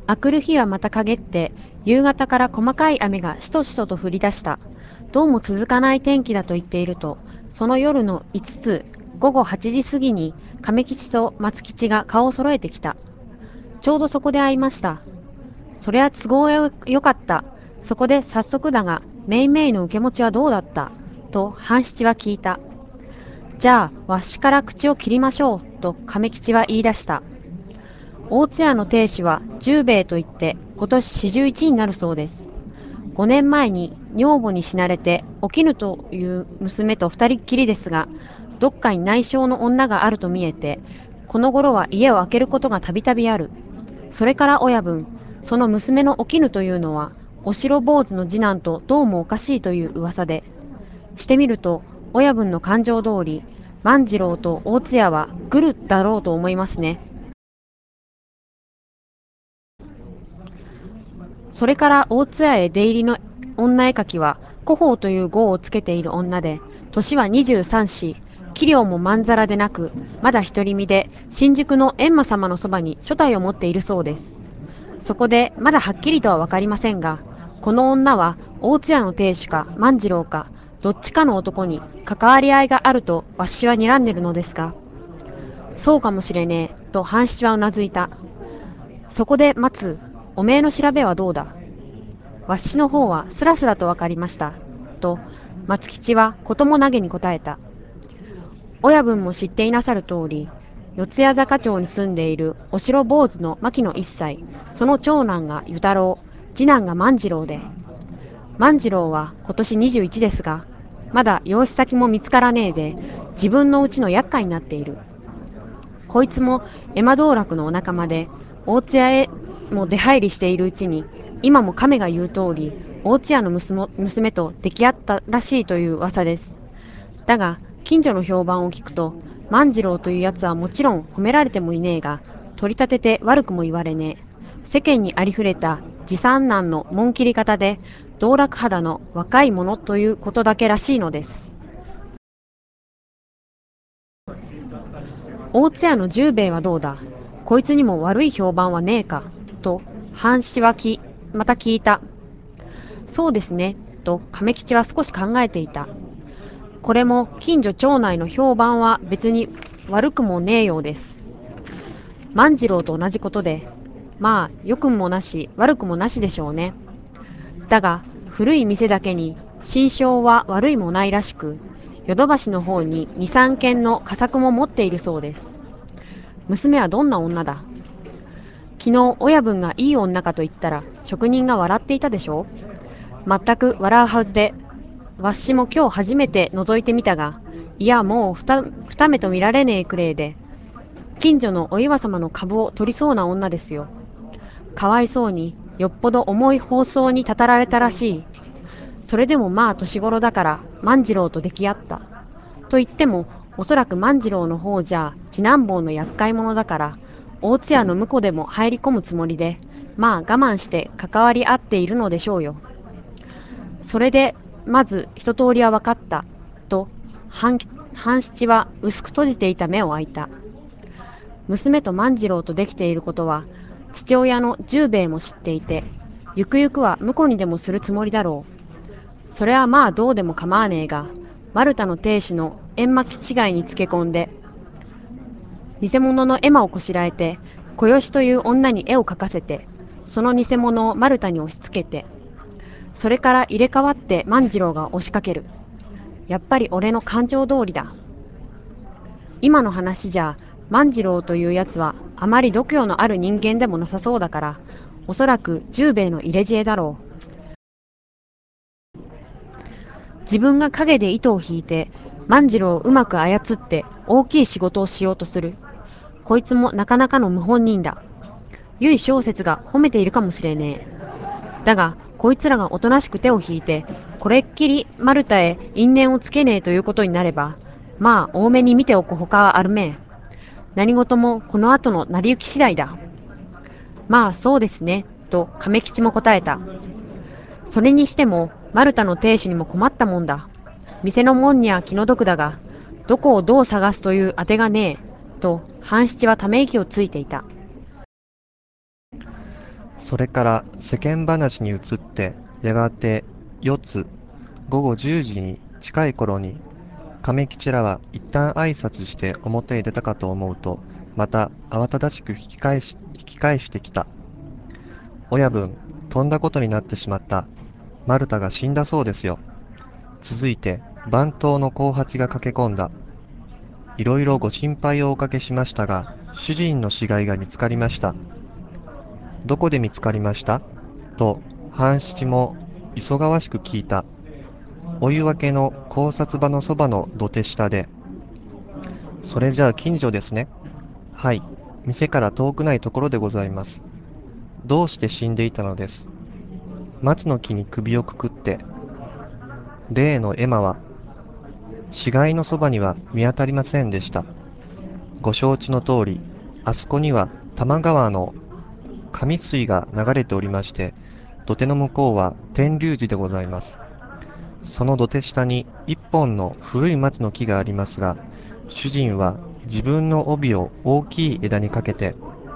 明くる日はまた陰って、夕方から細かい雨がしとしとと降り出した。どうも続かない天気だと言っていると、その夜の5つ、午後8時過ぎに、亀吉と松吉が顔を揃えてきた。ちょうどそこで会いました。そりゃ都合よかった。そこで早速だが、めいめいの受け持ちはどうだったと半七は聞いた。じゃあ、わしから口を切りましょう、と亀吉は言い出した。大津屋の亭主は十兵衛といって今年41になるそうです。5年前に女房に死なれてお絹という娘と二人っきりですが、どっかに内緒の女があると見えて、この頃は家を空けることがたびたびある。それから親分、その娘のお絹というのは、お城坊主の次男とどうもおかしいという噂で、してみると、親分の感情通り、万次郎と大津屋は来るだろうと思いますね。それから大津屋へ出入りの女絵描きは、古宝という号をつけている女で、年は23歳、器量もまんざらでなく、まだ独り身で、新宿の閻魔様のそばに所帯を持っているそうです。そこで、まだはっきりとはわかりませんが、この女は大津屋の亭主か万次郎か、どっちかの男に関わり合いがあるとわしは睨んでるのですが、そうかもしれねえ、と半七はうなずいた。そこで待つ、おめえの調べはどうだ。わしの方はすらすらとわかりました。と、松吉はことも投げに答えた。親分も知っていなさる通り、四谷坂町に住んでいるお城坊主の牧野一歳、その長男が与太郎、次男が万次郎で、万次郎は今年21ですが、まだ養子先も見つからねえで、自分のうちの厄介になっている。こいつも江間道楽のお仲間で、大津屋へも出入りしているうちに、今も亀が言う通り、大津屋の娘と出来合ったらしいという噂です。だが、近所の評判を聞くと、万次郎というやつはもちろん褒められてもいねえが、取り立てて悪くも言われねえ。世間にありふれた持参難の紋切り方で、道楽肌の若い者ということだけらしいのです。大津屋の十兵衛はどうだ。こいつにも悪い評判はねえか。と、半七はまた聞いた。そうですね。と、亀吉は少し考えていた。これも近所町内の評判は別に悪くもねえようです。万次郎と同じことで、まあ、良くもなし、悪くもなしでしょうね。だが、古い店だけに、心象は悪いもないらしく、ヨドバシの方に2、3軒の家作も持っているそうです。娘はどんな女だ。昨日、親分がいい女かと言ったら、職人が笑っていたでしょう。全く笑うはずで、わしも今日初めて覗いてみたが、いやもう二目と見られねえくれいで、近所のお岩様の株を取りそうな女ですよ。かわいそうに、よっぽど重い放送にたたられたらしい。それでもまあ年頃だから万次郎と出来合った。と言っても、おそらく万次郎の方じゃ次男坊の厄介者だから、大津屋の婿でも入り込むつもりで、まあ我慢して関わり合っているのでしょうよ。それで、まず一通りは分かった。と、半七は薄く閉じていた目を開いた。娘と万次郎とできていることは、父親の十兵衛も知っていて、ゆくゆくは婿にでもするつもりだろう。それはまあどうでも構わねえが、丸太の亭主の閻魔気違いにつけ込んで、偽物の絵馬をこしらえて、小吉という女に絵を描かせて、その偽物を丸太に押し付けて、それから入れ替わって万次郎が押しかける。やっぱり俺の感情通りだ。今の話じゃ、万次郎というやつはあまり度胸のある人間でもなさそうだから、おそらく十兵衛の入れ知恵だろう。自分が影で糸を引いて、万次郎をうまく操って大きい仕事をしようとする。こいつもなかなかの謀反人だ。由小説が褒めているかもしれねえ。だが、こいつらがおとなしく手を引いて、これっきり丸太へ因縁をつけねえということになれば、まあ多めに見ておくほかはあるめえ。何事もこの後の成り行き次第だ。まあそうですね、と亀吉も答えた。それにしても、丸太の亭主にも困ったもんだ。店の門には気の毒だが、どこをどう探すというあてがねえ、と半七はため息をついていた。 それから世間話に移って、やがて4つ、午後10時に近い頃に、亀吉らは一旦挨拶して表へ出たかと思うと、また慌ただしく引き返してきた。親分、とんだことになってしまった。マルタが死んだそうですよ。続いて、番頭の幸八が駆け込んだ。いろいろご心配をおかけしましたが、主人の死骸が見つかりました。どこで見つかりましたと、半七も急がわしく聞いた。お湯分けの考察場のそばの土手下で。それじゃあ近所ですね。はい。店から遠くないところでございます。どうして死んでいたのです。松の木に首をくくって、例のエマは、死骸のそばには見当たりませんでした。ご承知の通り、あそこには多摩川の上水が流れておりまして、土手の向こうは天龍寺でございます。その土手下に一本の古い松の木がありますが、主人は自分の帯を大きい枝にかけて、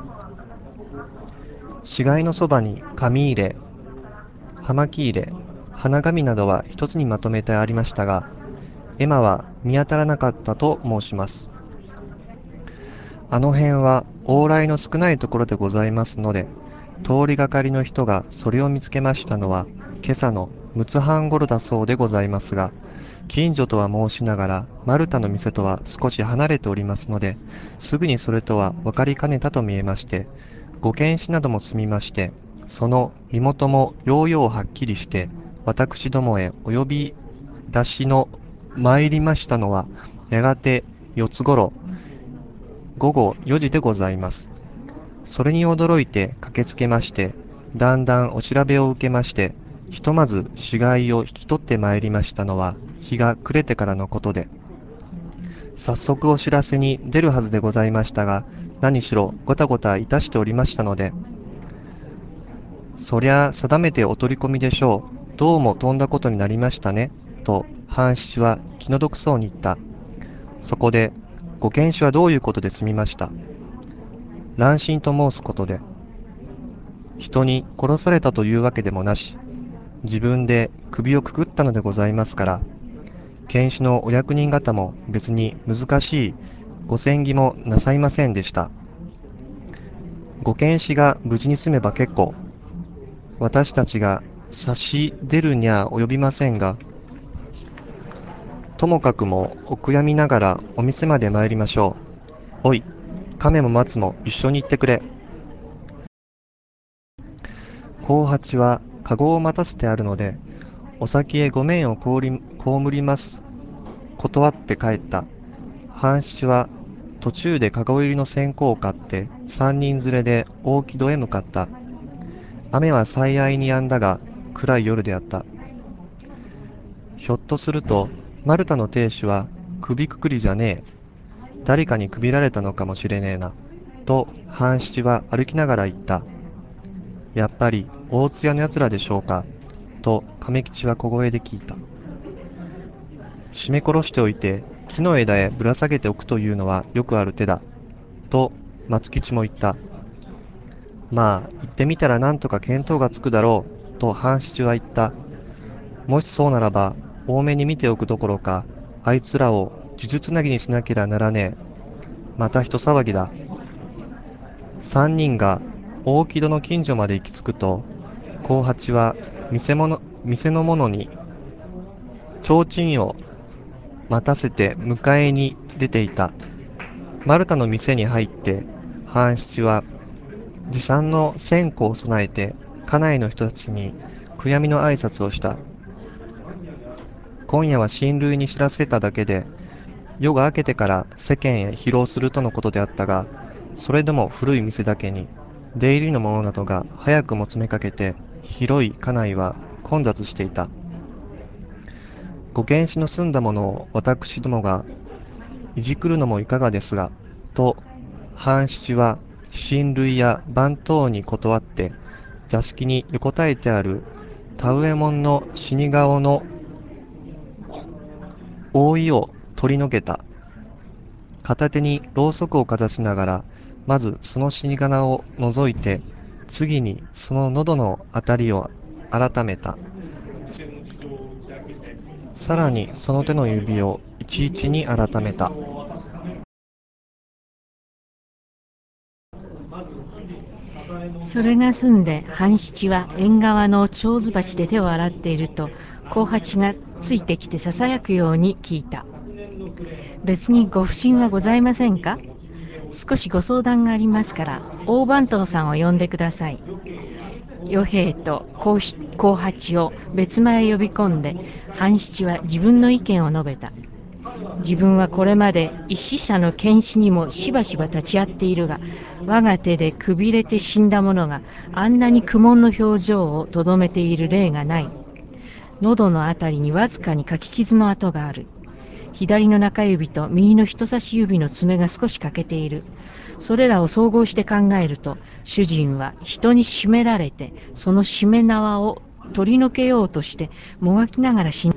死骸のそばに紙入れ、葉巻入れ、花紙などは一つにまとめてありましたが、エマは見当たらなかったと申します。あの辺は往来の少ないところでございますので、通りがかりの人がそれを見つけましたのは、今朝の6つ半ごろだそうでございますが、近所とは申しながら、マルタの店とは少し離れておりますので、すぐにそれとは分かりかねたと見えまして、ご検視なども済みまして、その身元もようようはっきりして、私どもへお呼び出しの参りましたのは、やがて4つごろ、午後4時でございます。それに驚いて駆けつけまして、だんだんお調べを受けまして、ひとまず死骸を引き取ってまいりましたのは、日が暮れてからのことで、早速お知らせに出るはずでございましたが、何しろごたごたいたしておりましたので、そりゃ定めてお取り込みでしょう。どうもとんだことになりましたね。と、半七は気の毒そうに言った。そこで、ご検視はどういうことで済みました。乱心と申すことで、人に殺されたというわけでもなし、自分で首をくくったのでございますから、検視のお役人方も別に難しいご詮議もなさいませんでした。ご検視が無事に済めば結構、私たちが差し出るには及びませんが、ともかくもお悔やみながらお店まで参りましょう。おい、亀も松も一緒に行ってくれ。幸八は籠を待たせてあるので、お先へご免を被ります。断って帰った。半七は途中で籠入りの線香を買って三人連れで大木戸へ向かった。雨は最愛に止んだが暗い夜であった。ひょっとするとマルタの亭主は首くくりじゃねえ。誰かにくびられたのかもしれねえな。と半七は歩きながら言った。やっぱり大津屋のやつらでしょうか。と亀吉は小声で聞いた。絞め殺しておいて木の枝へぶら下げておくというのはよくある手だ。と松吉も言った。まあ言ってみたらなんとか見当がつくだろう。と半七は言った。もしそうならば多めに見ておくどころか、あいつらを呪術つなぎにしなければならねえ。また一騒ぎだ。三人が大木戸の近所まで行き着くと、幸八は店の者に提灯を待たせて迎えに出ていた。マルタの店に入って、半七は持参の線香を備えて、家内の人たちに悔やみの挨拶をした。今夜は親類に知らせただけで、夜が明けてから世間へ披露するとのことであったが、それでも古い店だけに、出入りの者などが早くも詰めかけて、広い家内は混雑していた。ご検視の済んだものを私どもがいじくるのもいかがですが、と、半七は親類や番頭に断って、座敷に横たえてある田植え門の死に顔の覆いを取り除けた。片手にろうそくをかざしながら、まずその死に殻を除いて、 次にその喉のあたりを改めた。さらにその手の指をいちいちに改めた。 それが済んで半七は縁側の蝶子鉢で手を洗っていると、幸八がついてきてささやくように聞いた。別にご不審はございませんか？少しご相談がありますから大番頭さんを呼んでください。与兵衛と幸八を別間へ呼び込んで半七は自分の意見を述べた。自分はこれまで一死者の検視にもしばしば立ち会っているが、我が手でくびれて死んだ者があんなに苦悶の表情をとどめている例がない。喉のあたりにわずかにかき傷の跡がある。左の中指と右の人差し指の爪が少し欠けている。それらを総合して考えると、主人は人に絞められて、その絞め縄を取り除けようとしてもがきながら死んだ。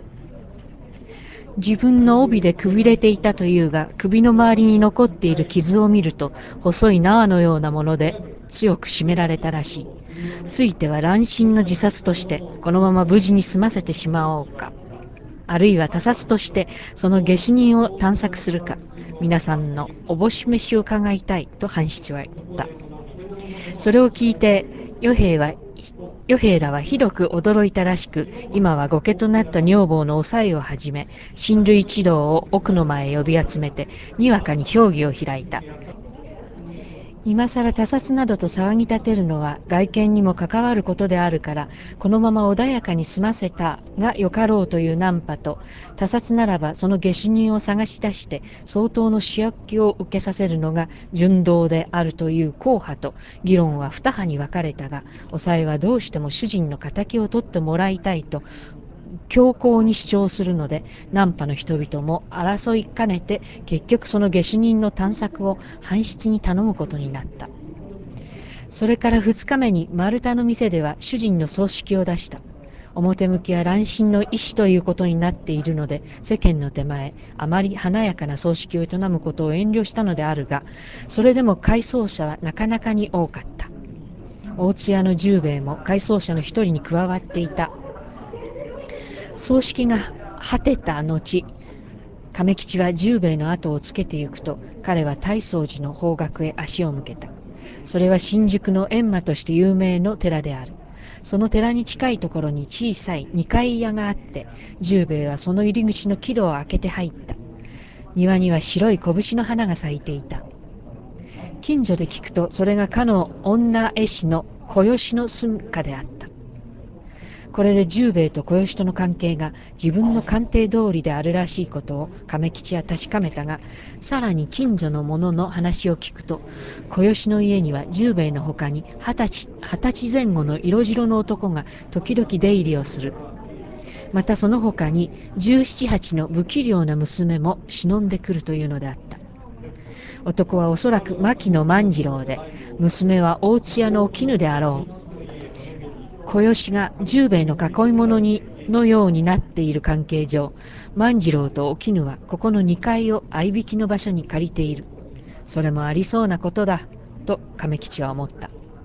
自分の帯でくびれていたというが、首の周りに残っている傷を見ると細い縄のようなもので強く絞められたらしい。ついては乱心の自殺としてこのまま無事に済ませてしまおうか、あるいは他殺としてその下手人を探索するか、皆さんのおぼし飯を伺いたいと半七は言った。それを聞いて与兵らはひどく驚いたらしく、今は後家となった女房の抑えをはじめ親類一同を奥の間へ呼び集めてにわかに評議を開いた。今さら他殺などと騒ぎ立てるのは外見にも関わることであるから、このまま穏やかに済ませたがよかろうというナンパと、他殺ならばその下手人を探し出して相当の主役を受けさせるのが順当であるという硬派と、議論は二派に分かれたが、抑えはどうしても主人の敵を取ってもらいたいと強硬に主張するので、ナンパの人々も争いかねて結局その下手人の探索を半七に頼むことになった。それから2日目に丸太の店では主人の葬式を出した。表向きは乱心の意思ということになっているので、世間の手前あまり華やかな葬式を営むことを遠慮したのであるが、それでも回葬者はなかなかに多かった。大津屋の十兵衛も回葬者の一人に加わっていた。葬式が果てた後、亀吉は十兵衛の後をつけてゆくと、彼は大宗寺の方角へ足を向けた。それは新宿の閻魔として有名の寺である。その寺に近いところに小さい二階屋があって、十兵衛はその入り口の岐路を開けて入った。庭には白い拳の花が咲いていた。近所で聞くと、それがかの女絵師の小吉の住処であった。これで十兵衛と小吉との関係が自分の鑑定通りであるらしいことを亀吉は確かめたが、さらに近所の者の話を聞くと、小吉の家には十兵衛のほかに20歳前後の色白の男が時々出入りをする。またその他に17、8の不器量な娘も忍んでくるというのであった。男はおそらく牧野万次郎で、娘は大津屋のお絹であろう。小吉が十兵衛の囲い物のようになっている関係上、万次郎とお絹はここの2階を合いびきの場所に借りている。それもありそうなことだと亀吉は思った。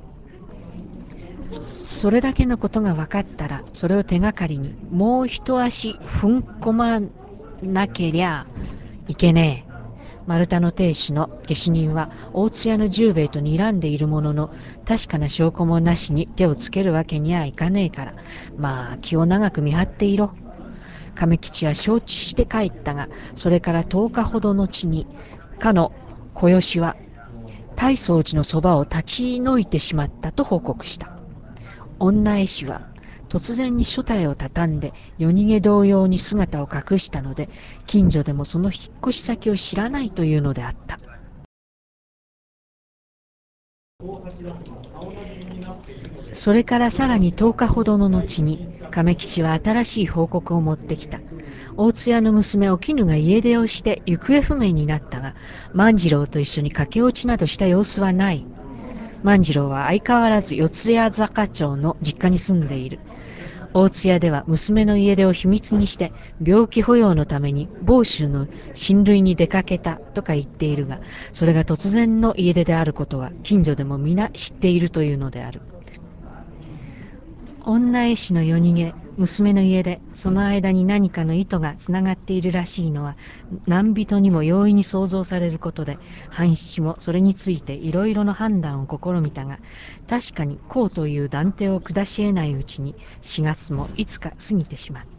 それだけのことが分かったら、それを手がかりにもう一足踏ん込まなけりゃいけねえ。丸太の亭主の下手人は大津屋の十兵衛と睨んでいるものの、確かな証拠もなしに手をつけるわけにはいかねえから、まあ気を長く見張っていろ。亀吉は承知して帰ったが、それから10日ほど後にかの小吉は大宗寺のそばを立ち退いてしまったと報告した。女絵師は突然に所帯を畳んで夜逃げ同様に姿を隠したので、近所でもその引っ越し先を知らないというのであった。それからさらに10日ほどの後に亀吉は新しい報告を持ってきた。大津屋の娘お絹が家出をして行方不明になったが、万次郎と一緒に駆け落ちなどした様子はない。万次郎は相変わらず四谷坂町の実家に住んでいる。 大津屋では娘の家出を秘密にして病気保養のために房州の親類に出かけたとか言っているが、それが突然の家出であることは近所でも皆知っているというのである。女絵師の夜逃げ、娘の家出、その間に何かの意図がつながっているらしいのは何人にも容易に想像されることで、半七もそれについていろいろな判断を試みたが、確かにこうという断定を下し得ないうちに4月もいつか過ぎてしまった。